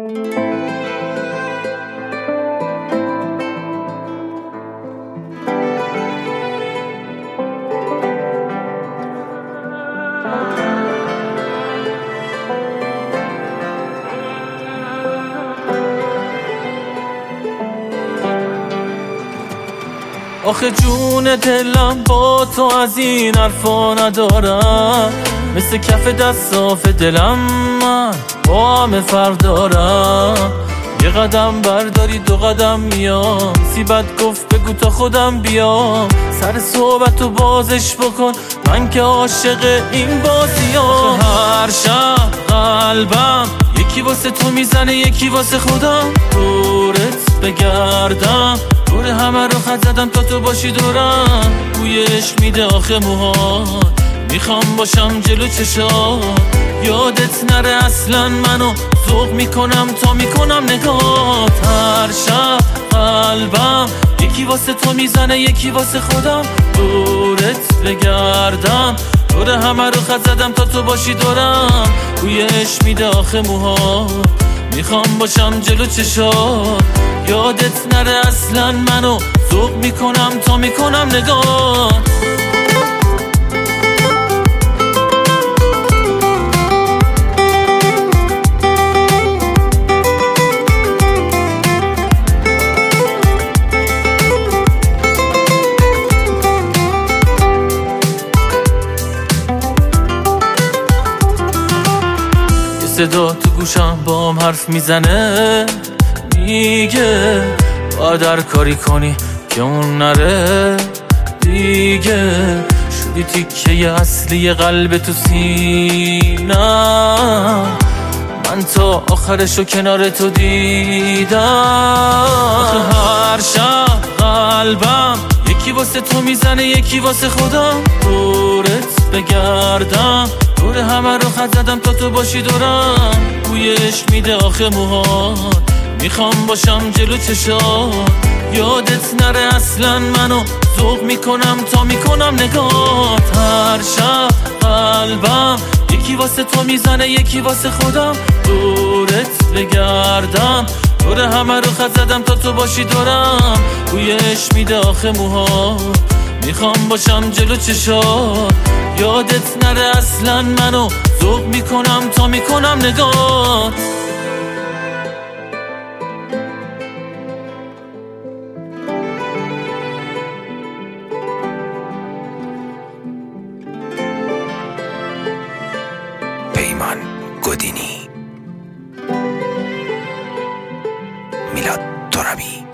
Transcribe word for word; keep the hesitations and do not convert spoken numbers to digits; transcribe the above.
آخه جون دلم با تو از این حرفا ندارم، مثل کف دست صاف دلم من با همه فرق دارم. یه قدم برداری دو قدم میام، سیبت گفت بگو تا خودم بیام. سر صحبتو بازش بکن، من که عاشق این بازیام. هر شب قلبم یکی واسه تو میزنه یکی واسه خودم، دورت بگردم دور همه رو خط زدم تا تو باشی دورم. بویش میده آخه موهات، میخوام باشم جلو چشات. یادت نره اصلا منو ذوق میکنم تا میکنم نگات. هر شب قلبم یکی واسه تو میزنه یکی واسه خودم، دورت بگردم دور همه رو خط زدم تا تو باشی دورم. بویش میده آخه موهات، میخوام باشم جلو چشات. یادت نره اصلا منو ذوق میکنم تا میکنم نگات. یه صدا تو گوشم با هم حرف میزنه، میگه باید هر کاری کنی که اون نره دیگه. شدی تیکه اصلی قلب تو سینم، من تا آخرشو کنار تو دیدم. هر شب قلبم یکی واسه تو میزنه یکی واسه خودم، دورت بگردم دور همه رو خط زدم تا تو باشی دورم. بویش میده آخه موهات، میخوام باشم جلو چشات. یادت نره اصلا منو ذوق میکنم تا میکنم نگات. هر شب قلبم یکی واسه تو میزنه یکی واسه خودم، دورت بگردم دور همه رو خط زدم تا تو باشی دورم. بویش میده آخه موهات، میخوام باشم جلو چشات. یادت نره اصلا منو ذوق میکنم تا میکنم نگات. پیمان گودینی، میلاد ترابی.